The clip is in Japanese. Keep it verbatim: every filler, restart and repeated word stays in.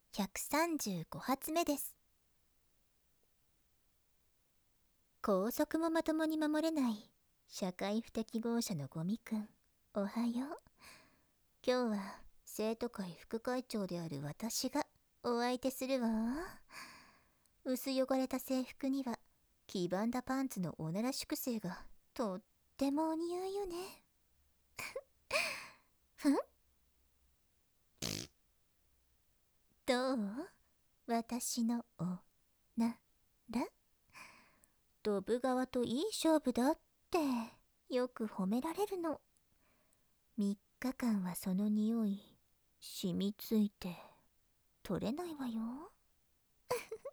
ひゃくさんじゅうご発目です。校則もまともに守れない社会不適合者のゴミくん、おはよう。今日は生徒会副会長である私がお相手するわ。薄汚れた制服には黄ばんだパンツのおなら粛清がとってもお似合いよね。ふん、どう、私のおなら。ドブ川といい勝負だってよく褒められるの。みっかかんはその匂い染みついて取れないわよ。